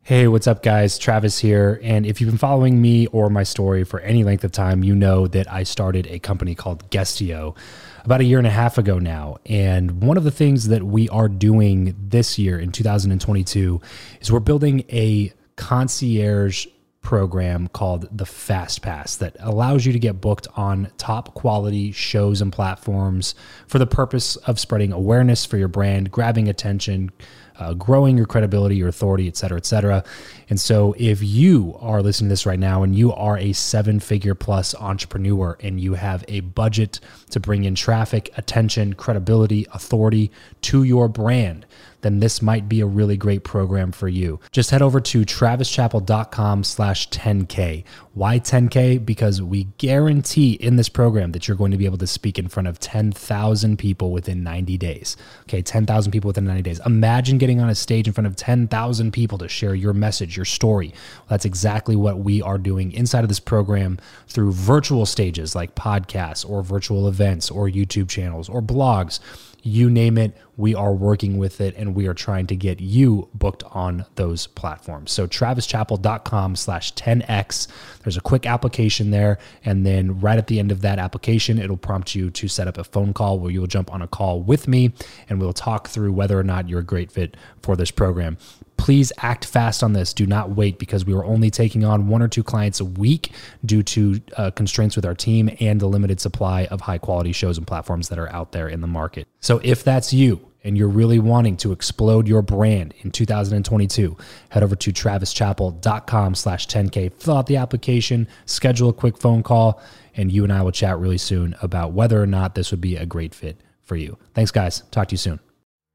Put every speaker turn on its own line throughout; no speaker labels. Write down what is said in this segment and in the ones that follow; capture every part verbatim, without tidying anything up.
Hey, what's up, guys? Travis here. And if you've been following me or my story for any length of time, you know that I started a company called Guestio about a year and a half ago now. And one of the things that we are doing this year in two thousand twenty-two is we're building a concierge program called the Fast Pass that allows you to get booked on top quality shows and platforms for the purpose of spreading awareness for your brand, grabbing attention, Uh, growing your credibility, your authority, et cetera, et cetera. And so if you are listening to this right now and you are a seven figure plus entrepreneur and you have a budget to bring in traffic, attention, credibility, authority to your brand, then this might be a really great program for you. Just head over to travischappell.com slash 10K. Why ten K? Because we guarantee in this program that you're going to be able to speak in front of ten thousand people within ninety days. Okay, ten thousand people within ninety days. Imagine getting on a stage in front of ten thousand people to share your message, your story. Well, that's exactly what we are doing inside of this program through virtual stages like podcasts or virtual events or YouTube channels or blogs. You name it, we are working with it, and we are trying to get you booked on those platforms. So travischappell.com slash 10X. There's a quick application there, and then right at the end of that application, it'll prompt you to set up a phone call where you'll jump on a call with me, and we'll talk through whether or not you're a great fit for this program. Please act fast on this. Do not wait, because we are only taking on one or two clients a week due to uh, constraints with our team and the limited supply of high quality shows and platforms that are out there in the market. So if that's you and you're really wanting to explode your brand in two thousand twenty-two, head over to travischappell.com slash 10K, fill out the application, schedule a quick phone call, and you and I will chat really soon about whether or not this would be a great fit for you. Thanks, guys. Talk to you soon.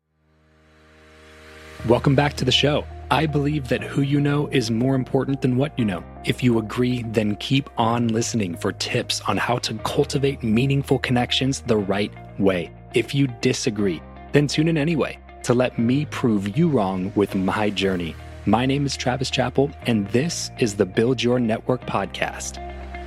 Welcome back to the show. I believe that who you know is more important than what you know. If you agree, then keep on listening for tips on how to cultivate meaningful connections the right way. If you disagree, then tune in anyway to let me prove you wrong with my journey. My name is Travis Chappell, and this is the Build Your Network podcast.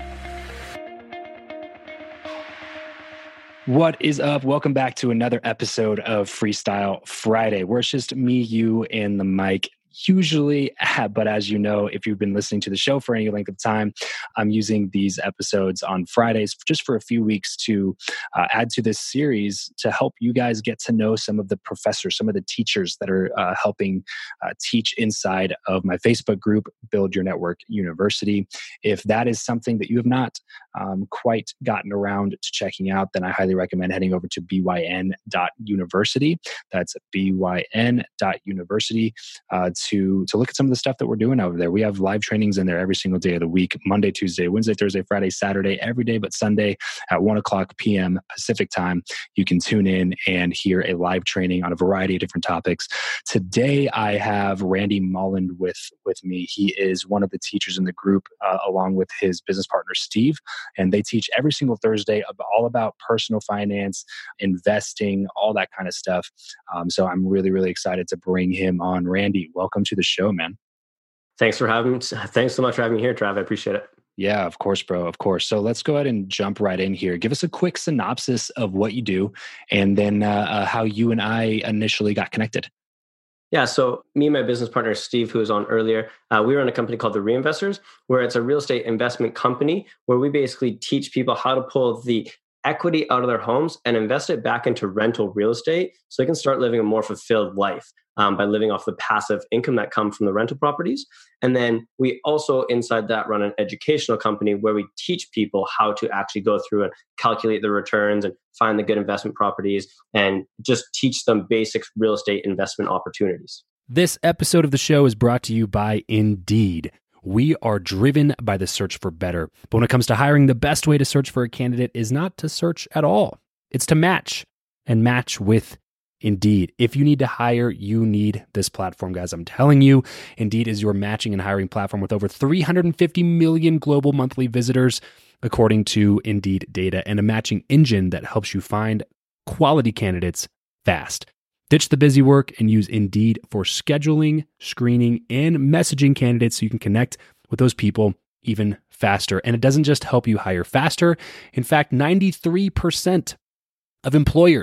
What is up? Welcome back to another episode of Freestyle Friday, where it's just me, you, and the mic. Usually, but as you know, if you've been listening to the show for any length of time, I'm using these episodes on Fridays just for a few weeks to uh, add to this series to help you guys get to know some of the professors, some of the teachers that are uh, helping uh, teach inside of my Facebook group, Build Your Network University. If that is something that you have not um, quite gotten around to checking out, then I highly recommend heading over to b y n dot university. That's b y n dot university. Uh, to to look at some of the stuff that we're doing over there. We have live trainings in there every single day of the week, Monday, Tuesday, Wednesday, Thursday, Friday, Saturday, every day but Sunday at one o'clock p.m. Pacific time. You can tune in and hear a live training on a variety of different topics. Today, I have Randy Molland with, with me. He is one of the teachers in the group, uh, along with his business partner, Steve, and they teach every single Thursday about, all about personal finance, investing, all that kind of stuff. Um, so I'm really, really excited to bring him on. Randy, welcome to the show, man.
Thanks for having me. Thanks so much for having me here, Trav. I appreciate it.
Yeah, of course, bro. Of course. So let's go ahead and jump right in here. Give us a quick synopsis of what you do and then uh, uh, how you and I initially got connected.
Yeah, so me and my business partner, Steve, who was on earlier, uh, we run a company called The Reinvestors, where it's a real estate investment company where we basically teach people how to pull the equity out of their homes and invest it back into rental real estate so they can start living a more fulfilled life um, by living off the passive income that comes from the rental properties. And then we also inside that run an educational company where we teach people how to actually go through and calculate the returns and find the good investment properties and just teach them basic real estate investment opportunities.
This episode of the show is brought to you by Indeed. We are driven by the search for better. But when it comes to hiring, the best way to search for a candidate is not to search at all. It's to match and match with Indeed. If you need to hire, you need this platform, guys. I'm telling you, Indeed is your matching and hiring platform with over three hundred fifty million global monthly visitors, according to Indeed data, and a matching engine that helps you find quality candidates fast. Ditch the busy work and use Indeed for scheduling, screening, and messaging candidates so you can connect with those people even faster. And it doesn't just help you hire faster. In fact, ninety-three percent of employers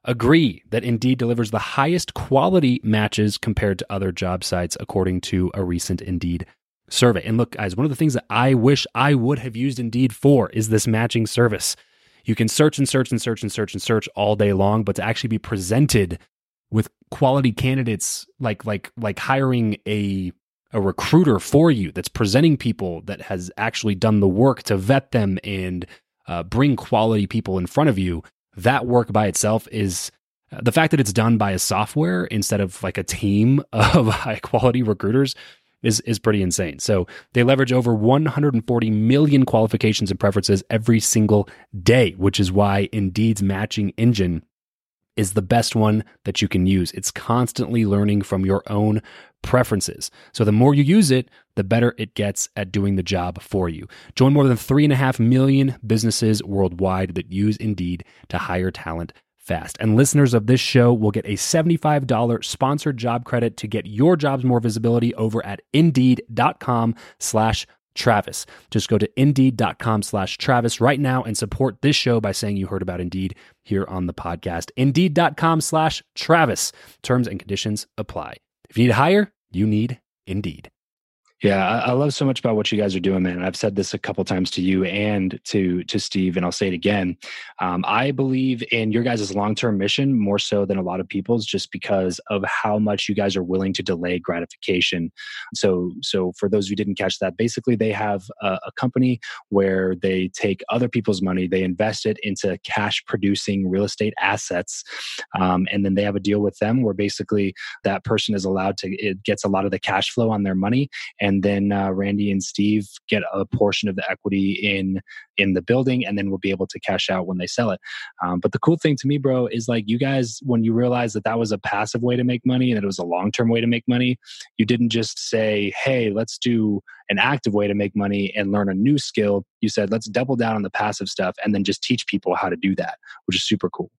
agree that Indeed delivers the highest quality matches compared to other job sites, according to a recent Indeed survey. And look, guys, one of the things that I wish I would have used Indeed for is this matching service. You can search and search and search and search and search all day long, but to actually be presented with quality candidates, like like like hiring a a recruiter for you that's presenting people that has actually done the work to vet them and uh, bring quality people in front of you, that work by itself is uh, the fact that it's done by a software instead of like a team of high quality recruiters is is pretty insane. So they leverage over one hundred forty million qualifications and preferences every single day, which is why Indeed's matching engine is the best one that you can use. It's constantly learning from your own preferences. So the more you use it, the better it gets at doing the job for you. Join more than three and a half million businesses worldwide that use Indeed to hire talent fast. And listeners of this show will get a seventy-five dollars sponsored job credit to get your jobs more visibility over at indeed.com slash Travis. Just go to indeed.com slash Travis right now and support this show by saying you heard about Indeed here on the podcast. Indeed.com slash Travis. Terms and conditions apply. If you need to hire, you need Indeed.
Yeah, I, I love so much about what you guys are doing, man. I've said this a couple times to you and to to Steve, and I'll say it again. Um, I believe in your guys' long-term mission more so than a lot of people's, just because of how much you guys are willing to delay gratification. So, so for those who didn't catch that, basically they have a, a company where they take other people's money, they invest it into cash-producing real estate assets, um, and then they have a deal with them where basically that person is allowed to, it gets a lot of the cash flow on their money. And And then uh, Randy and Steve get a portion of the equity in in the building, and then we'll be able to cash out when they sell it. Um, but the cool thing to me, bro, is like you guys, when you realized that that was a passive way to make money and that it was a long-term way to make money, you didn't just say, hey, let's do an active way to make money and learn a new skill. You said, let's double down on the passive stuff and then just teach people how to do that, which is super cool.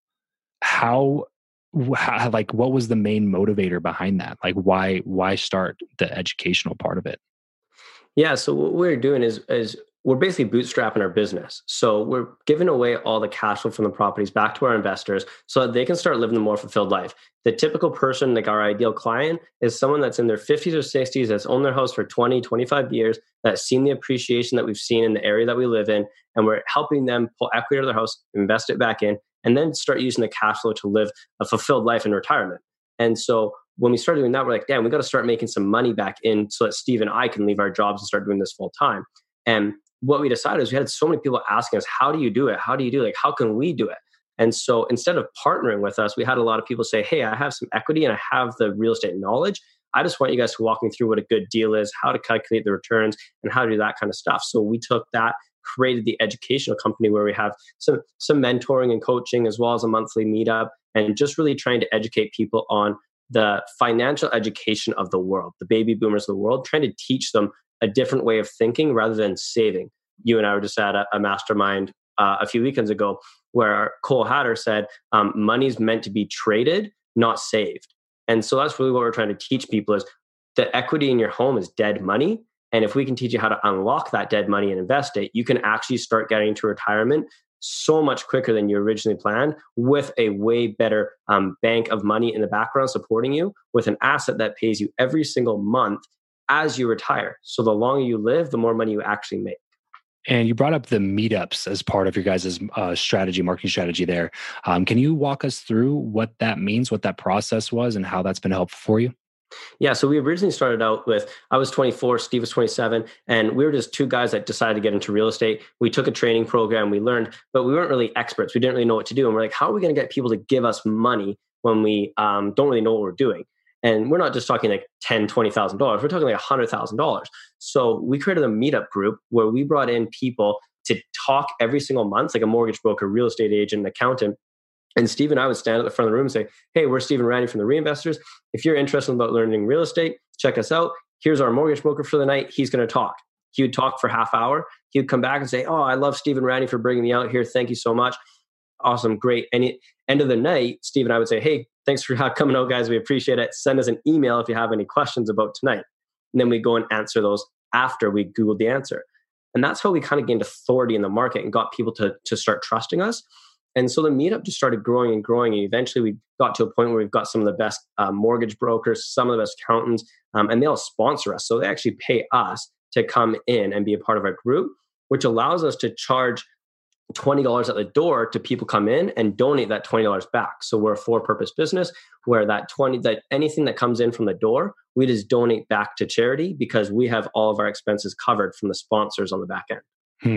How How, like what was the main motivator behind that? Like why why start the educational part of it?
Yeah, so what we're doing is is we're basically bootstrapping our business. So we're giving away all the cash flow from the properties back to our investors so that they can start living a more fulfilled life. The typical person, like our ideal client, is someone that's in their fifties or sixties, that's owned their house for twenty, twenty-five years, that's seen the appreciation that we've seen in the area that we live in, and we're helping them pull equity out of their house, invest it back in, and then start using the cash flow to live a fulfilled life in retirement. And so when we started doing that, we're like, damn, we got to start making some money back in so that Steve and I can leave our jobs and start doing this full time. And what we decided is we had so many people asking us, how do you do it? How do you do it? Like, how can we do it? And so instead of partnering with us, we had a lot of people say, hey, I have some equity and I have the real estate knowledge. I just want you guys to walk me through what a good deal is, how to calculate the returns, and how to do that kind of stuff. So we took that, created the educational company where we have some some mentoring and coaching as well as a monthly meetup, and just really trying to educate people on the financial education of the world, the baby boomers of the world, trying to teach them a different way of thinking rather than saving. You and I were just at a, a mastermind uh, a few weekends ago where Cole Hatter said, um, money's meant to be traded, not saved. And so that's really what we're trying to teach people is the equity in your home is dead money. And if we can teach you how to unlock that dead money and invest it, you can actually start getting to retirement so much quicker than you originally planned, with a way better um, bank of money in the background supporting you, with an asset that pays you every single month as you retire. So the longer you live, the more money you actually make.
And you brought up the meetups as part of your guys' uh, strategy, marketing strategy there. Um, can you walk us through what that means, what that process was, and how that's been helpful for you?
Yeah, so we originally started out with, I was twenty-four, Steve was twenty-seven, and we were just two guys that decided to get into real estate. We took a training program, we learned, but we weren't really experts. We didn't really know what to do. And we're like, how are we going to get people to give us money when we um, don't really know what we're doing? And we're not just talking like ten thousand dollars, twenty thousand dollars. We're talking like one hundred thousand dollars. So we created a meetup group where we brought in people to talk every single month, like a mortgage broker, real estate agent, an accountant. And Steve and I would stand at the front of the room and say, hey, we're Steve and Randy from the Reinvestors. If you're interested about learning real estate, check us out. Here's our mortgage broker for the night. He's going to talk. He would talk for half hour. He would come back and say, oh, I love Steve and Randy for bringing me out here. Thank you so much. Awesome. Great. And at end of the night, Steve and I would say, hey, thanks for coming out, guys. We appreciate it. Send us an email if you have any questions about tonight. And then we go and answer those after we Googled the answer. And that's how we kind of gained authority in the market and got people to, to start trusting us. And so the meetup just started growing and growing. And eventually we got to a point where we've got some of the best uh, mortgage brokers, some of the best accountants, um, and they all sponsor us. So they actually pay us to come in and be a part of our group, which allows us to charge twenty dollars at the door to people come in and donate that twenty dollars back. So we're a for-purpose business where that twenty, that anything that comes in from the door, we just donate back to charity because we have all of our expenses covered from the sponsors on the back end.
Hmm.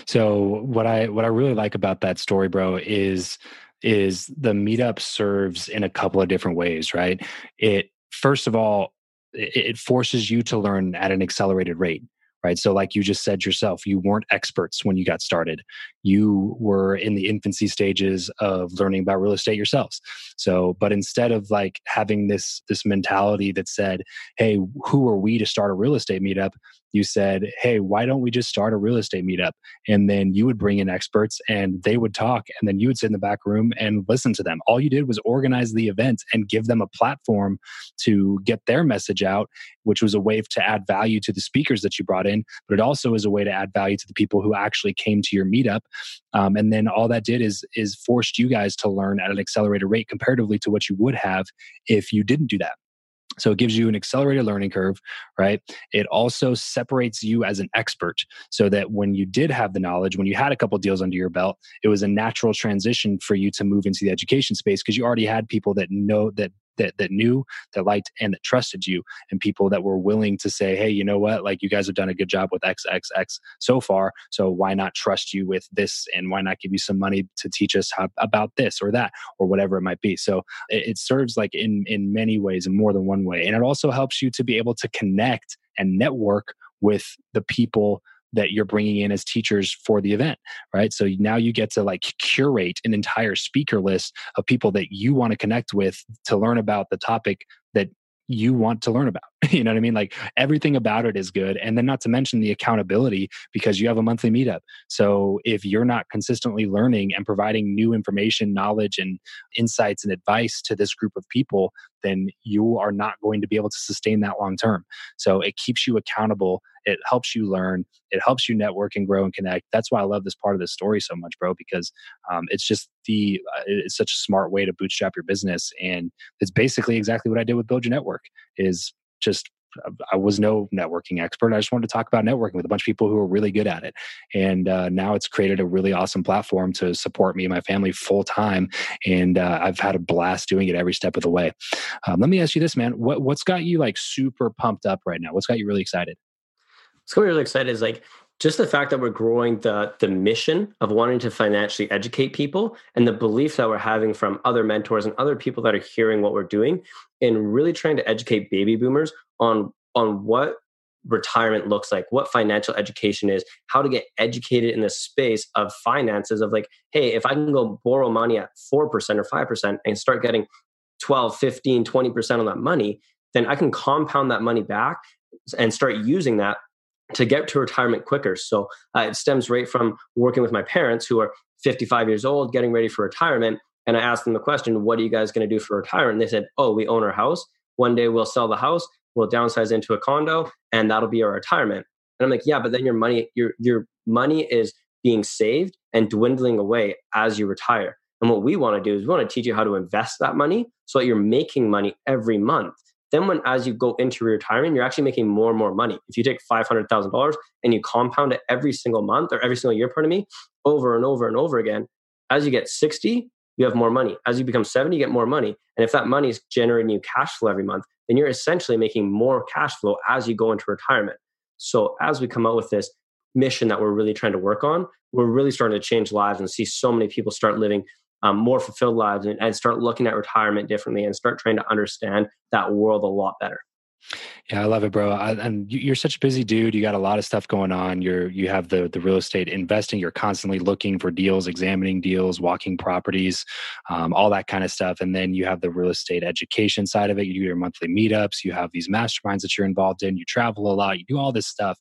So what I what I really like about that story, bro, is is the meetup serves in a couple of different ways, right? It first of all, it, it forces you to learn at an accelerated rate. Right. So like you just said yourself, you weren't experts when you got started. You were in the infancy stages of learning about real estate yourselves. So, but instead of like having this, this mentality that said, hey, who are we to start a real estate meetup? You said, hey, why don't we just start a real estate meetup? And then you would bring in experts and they would talk. And then you would sit in the back room and listen to them. All you did was organize the event and give them a platform to get their message out, which was a way to add value to the speakers that you brought in. But it also is a way to add value to the people who actually came to your meetup. Um, and then all that did is, is forced you guys to learn at an accelerated rate comparatively to what you would have if you didn't do that. So it gives you an accelerated learning curve, right? It also separates you as an expert so that when you did have the knowledge, when you had a couple deals under your belt, it was a natural transition for you to move into the education space because you already had people that know that that that knew, that liked, and that trusted you, and people that were willing to say, hey, you know what? Like you guys have done a good job with X X X so far. So why not trust you with this? And why not give you some money to teach us how, about this or that or whatever it might be? So it, it serves like in, in many ways, in more than one way. And it also helps you to be able to connect and network with the people that you're bringing in as teachers for the event, right? So now you get to like curate an entire speaker list of people that you want to connect with to learn about the topic that you want to learn about. You know what I mean? Like everything about it is good. And then not to mention the accountability because you have a monthly meetup. So if you're not consistently learning and providing new information, knowledge, and insights and advice to this group of people, then you are not going to be able to sustain that long term. So it keeps you accountable. It helps you learn. It helps you network and grow and connect. That's why I love this part of the story so much, bro, because um, it's just the, uh, it's such a smart way to bootstrap your business. And it's basically exactly what I did with Build Your Network is just, I was no networking expert. I just wanted to talk about networking with a bunch of people who are really good at it. And uh, now it's created a really awesome platform to support me and my family full time. And uh, I've had a blast doing it every step of the way. Um, let me ask you this, man. What, what's got you like super pumped up right now? What's got you really excited?
What's got me really excited is like just the fact that we're growing the the mission of wanting to financially educate people and the belief that we're having from other mentors and other people that are hearing what we're doing and really trying to educate baby boomers on on what retirement looks like, what financial education is, how to get educated in the space of finances of like, hey, if I can go borrow money at four percent or five percent and start getting twelve, fifteen, twenty percent on that money, then I can compound that money back and start using that to get to retirement quicker. So uh, it stems right from working with my parents who are fifty-five years old, getting ready for retirement. And I asked them the question, what are you guys going to do for retirement? And they said, oh, we own our house. One day we'll sell the house, we'll downsize into a condo, and that'll be our retirement. And I'm like, yeah, but then your money, your, your money is being saved and dwindling away as you retire. And what we want to do is we want to teach you how to invest that money so that you're making money every month. Then when, as you go into retirement, you're actually making more and more money. If you take five hundred thousand dollars and you compound it every single month or every single year, pardon me, over and over and over again, as you get sixty, you have more money. As you become seventy, you get more money. And if that money is generating you cash flow every month, then you're essentially making more cash flow as you go into retirement. So as we come out with this mission that we're really trying to work on, we're really starting to change lives and see so many people start living Um, more fulfilled lives and, and start looking at retirement differently and start trying to understand that world a lot better.
Yeah, I love it, bro. I, and you- you're such a busy dude. You got a lot of stuff going on. You're you have the the real estate investing. You're constantly looking for deals, examining deals, walking properties, um, all that kind of stuff. And then you have the real estate education side of it. You do your monthly meetups. You have these masterminds that you're involved in. You travel a lot. You do all this stuff.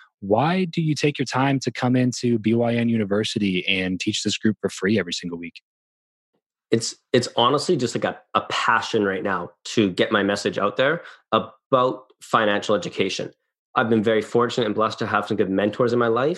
Why do you take your time to come into B Y N University and teach this group for free every single week?
It's it's honestly just like a, a passion right now to get my message out there about financial education. I've been very fortunate and blessed to have some good mentors in my life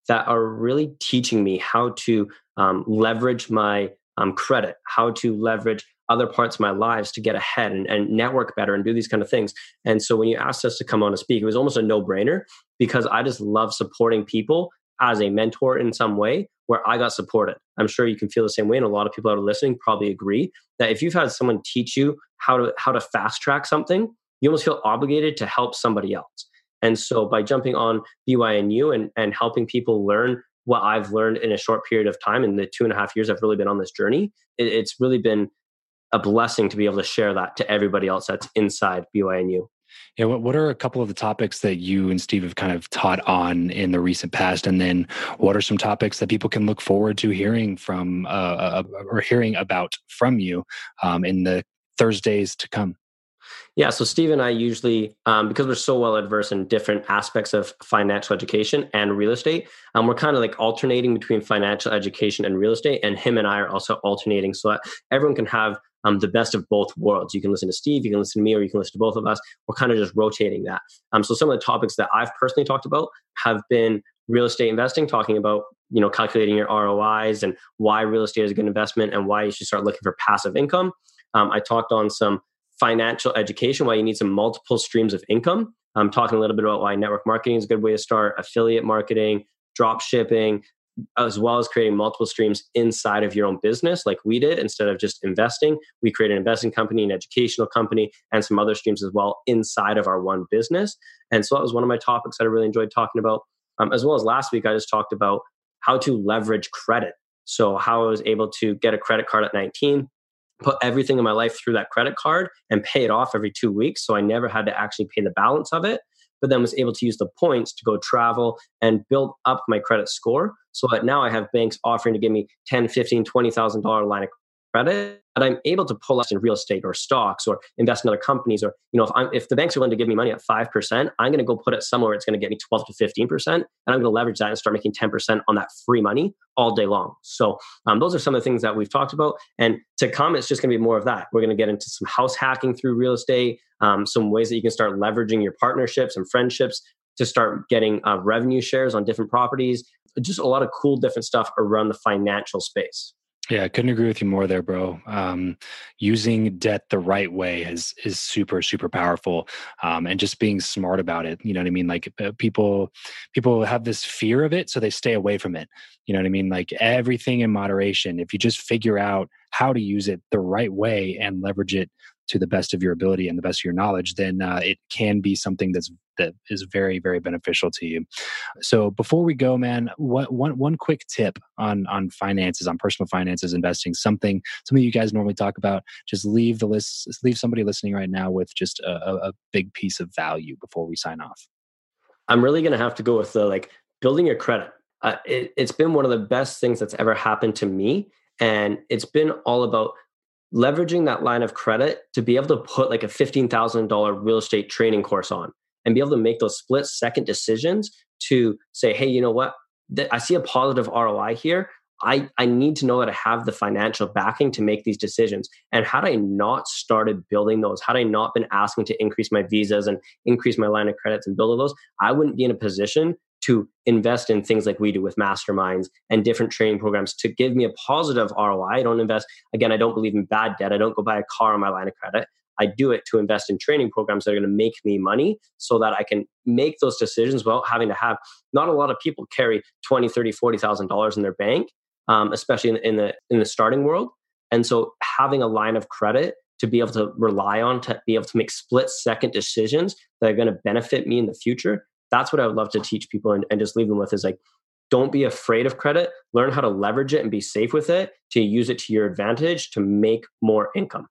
that are really teaching me how to um, leverage my um, credit, how to leverage other parts of my lives to get ahead and, and network better and do these kind of things. And so when you asked us to come on and speak, it was almost a no-brainer because I just love supporting people as a mentor in some way where I got supported. I'm sure you can feel the same way. And a lot of people that are listening probably agree that if you've had someone teach you how to how to fast track something, you almost feel obligated to help somebody else. And so by jumping on B Y N U and, and helping people learn what I've learned in a short period of time, in the two and a half years I've really been on this journey, it, it's really been a blessing to be able to share that to everybody else that's inside B Y N U.
Yeah, what, what are a couple of the topics that you and Steve have kind of taught on in the recent past? And then what are some topics that people can look forward to hearing from uh, uh, or hearing about from you um, in the Thursdays to come?
Yeah, so Steve and I usually, um, because we're so well adversed in different aspects of financial education and real estate, um, we're kind of like alternating between financial education and real estate. And him and I are also alternating so that everyone can have um, the best of both worlds. You can listen to Steve, you can listen to me, or you can listen to both of us. We're kind of just rotating that. Um, so some of the topics that I've personally talked about have been real estate investing, talking about, you know, calculating your R O Is and why real estate is a good investment and why you should start looking for passive income. Um, I talked on some financial education, why you need some multiple streams of income. I'm talking a little bit about why network marketing is a good way to start, affiliate marketing, drop shipping, as well as creating multiple streams inside of your own business like we did. Instead of just investing, we created an investing company, an educational company, and some other streams as well inside of our one business. And so that was one of my topics that I really enjoyed talking about. Um, as well as last week, I just talked about how to leverage credit. So how I was able to get a credit card at nineteen, put everything in my life through that credit card and pay it off every two weeks. So I never had to actually pay the balance of it, but then was able to use the points to go travel and build up my credit score. So that now I have banks offering to give me ten, fifteen, twenty thousand dollars line of credit that I'm able to pull out in real estate or stocks or invest in other companies. Or, you know, if I'm, if the banks are willing to give me money at five percent, I'm going to go put it somewhere. It's going to get me twelve to fifteen percent. And I'm going to leverage that and start making ten percent on that free money all day long. So um, those are some of the things that we've talked about. And to come, it's just going to be more of that. We're going to get into some house hacking through real estate, um, some ways that you can start leveraging your partnerships and friendships to start getting uh, revenue shares on different properties. Just a lot of cool different stuff around the financial space.
Yeah, I couldn't agree with you more there, bro. Um, using debt the right way is is super, super powerful, um, and just being smart about it. You know what I mean? Like uh, people, people have this fear of it, so they stay away from it. You know what I mean? Like everything in moderation. If you just figure out how to use it the right way and leverage it to the best of your ability and the best of your knowledge, then uh, it can be something that's that is very, very beneficial to you. So before we go, man, what one one quick tip on on finances, on personal finances, investing, something something you guys normally talk about. Just leave the list, leave somebody listening right now with just a, a big piece of value before we sign off.
I'm really going to have to go with the like building your credit. Uh, it, it's been one of the best things that's ever happened to me, and it's been all about leveraging that line of credit to be able to put like a fifteen thousand dollars real estate training course on and be able to make those split second decisions to say, hey, you know what? I see a positive R O I here. I, I need to know that I have the financial backing to make these decisions. And had I not started building those, had I not been asking to increase my visas and increase my line of credits and build those, I wouldn't be in a position to invest in things like we do with masterminds and different training programs to give me a positive R O I. I don't invest, again, I don't believe in bad debt. I don't go buy a car on my line of credit. I do it to invest in training programs that are going to make me money so that I can make those decisions without having to have, not a lot of people carry twenty, thirty, forty thousand dollars in their bank, um, especially in, in the in the starting world. And so having a line of credit to be able to rely on, to be able to make split second decisions that are going to benefit me in the future. That's what I would love to teach people and, and just leave them with is like, don't be afraid of credit. Learn how to leverage it and be safe with it to use it to your advantage to make more income.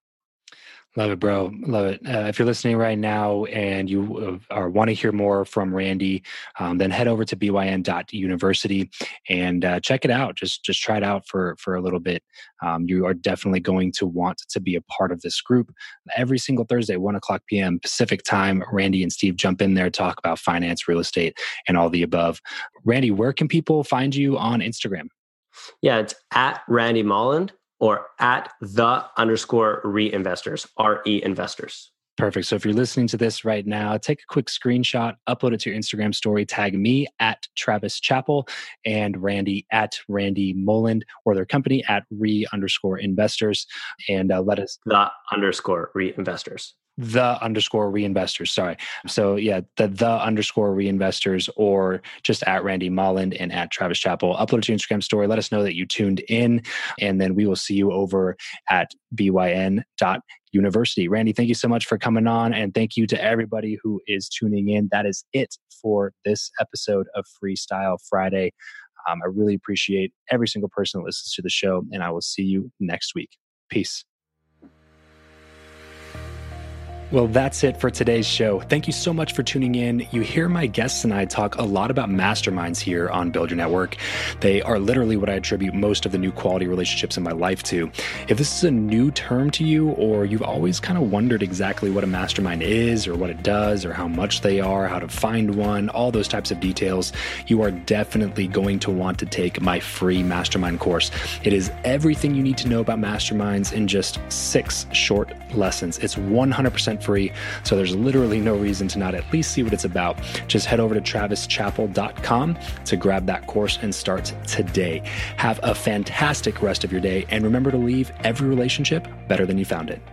Love it, bro. Love it. Uh, if you're listening right now and you uh, are want to hear more from Randy, um, then head over to b y n dot university and uh, check it out. Just just try it out for for a little bit. Um, you are definitely going to want to be a part of this group. Every single Thursday, one o'clock p.m. Pacific time, Randy and Steve jump in there, talk about finance, real estate, and all the above. Randy, where can people find you on Instagram?
Yeah, it's at Randy Molland. Or at the underscore reinvestors, R E investors.
Perfect. So if you're listening to this right now, take a quick screenshot, upload it to your Instagram story, tag me at Travis Chappell and Randy at Randy Moland, or their company at re underscore investors, and uh, let us
the underscore reinvestors.
The underscore reinvestors. Sorry. So yeah, the the underscore reinvestors, or just at Randy Moland and at Travis Chappell. Upload it to your Instagram story. Let us know that you tuned in, and then we will see you over at B Y N dot university. Randy, thank you so much for coming on, and thank you to everybody who is tuning in. That is it for this episode of Freestyle Friday. Um, I really appreciate every single person that listens to the show, and I will see you next week. Peace. Well, that's it for today's show. Thank you so much for tuning in. You hear my guests and I talk a lot about masterminds here on Build Your Network. They are literally what I attribute most of the new quality relationships in my life to. If this is a new term to you, or you've always kind of wondered exactly what a mastermind is, or what it does, or how much they are, how to find one, all those types of details, you are definitely going to want to take my free mastermind course. It is everything you need to know about masterminds in just six short lessons. It's one hundred percent free, so there's literally no reason to not at least see what it's about. Just head over to travis chappell dot com to grab that course and start today. Have a fantastic rest of your day, and remember to leave every relationship better than you found it.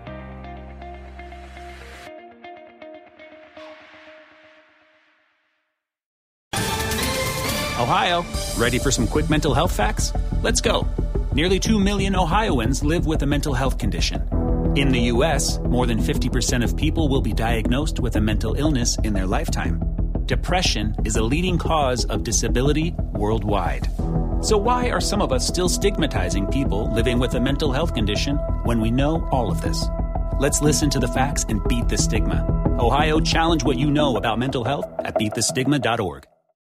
Ohio, ready for some quick mental health facts? Let's go. Nearly two million Ohioans live with a mental health condition. In the U S, more than fifty percent of people will be diagnosed with a mental illness in their lifetime. Depression is a leading cause of disability worldwide. So why are some of us still stigmatizing people living with a mental health condition when we know all of this? Let's listen to the facts and beat the stigma. Ohio, challenge what you know about mental health at beat the stigma dot org.